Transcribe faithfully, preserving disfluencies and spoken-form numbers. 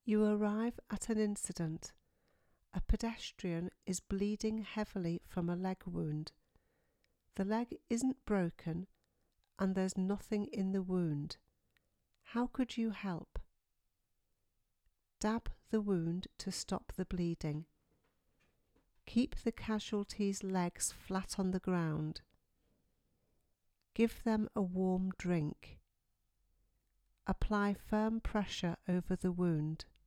You arrive at an incident. A pedestrian is bleeding heavily from a leg wound. The leg isn't broken and there's nothing in the wound. How could you help? Dab the wound to stop the bleeding. Keep the casualty's legs flat on the ground. Give them a warm drink. Apply firm pressure over the wound.